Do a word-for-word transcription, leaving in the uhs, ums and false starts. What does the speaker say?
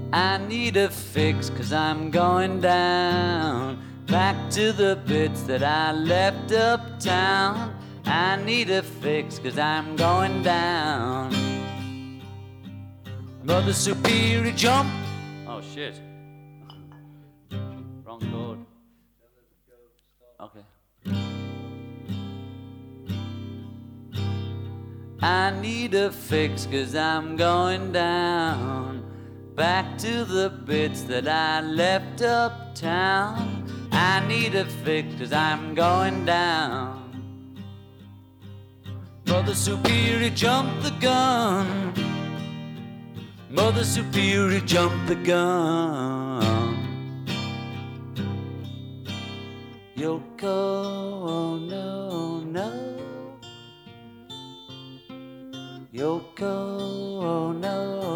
I need a fix, cause I'm going down, back to the bits that I left uptown. I need a fix, cause I'm going down. Mother Superior jump. Oh shit. Wrong chord. Okay. I need a fix, cause I'm going down, back to the bits that I left uptown. I need a fix, cause I'm going down. Mother Superior jumped the gun. Mother Superior jumped the gun. Yoko, oh no, no. Yoko, oh no.